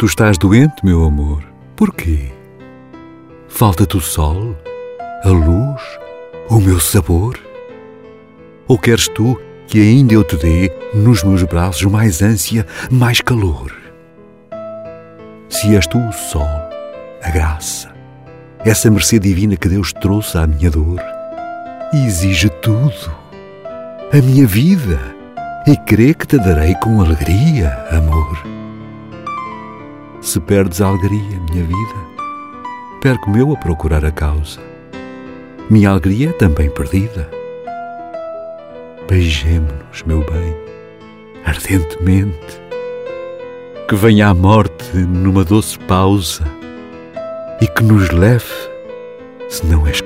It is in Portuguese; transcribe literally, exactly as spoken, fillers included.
Tu estás doente, meu amor. Porquê? Falta-te o sol, a luz, o meu sabor? Ou queres tu que ainda eu te dê nos meus braços mais ânsia, mais calor? Se és tu o sol, a graça, essa mercê divina que Deus trouxe à minha dor, exige tudo, a minha vida, e crê que te darei com alegria, amor. Se perdes a alegria, minha vida, perco-me eu a procurar a causa, minha alegria também perdida. Beijemo-nos, meu bem, ardentemente, que venha a morte numa doce pausa e que nos leve, se não és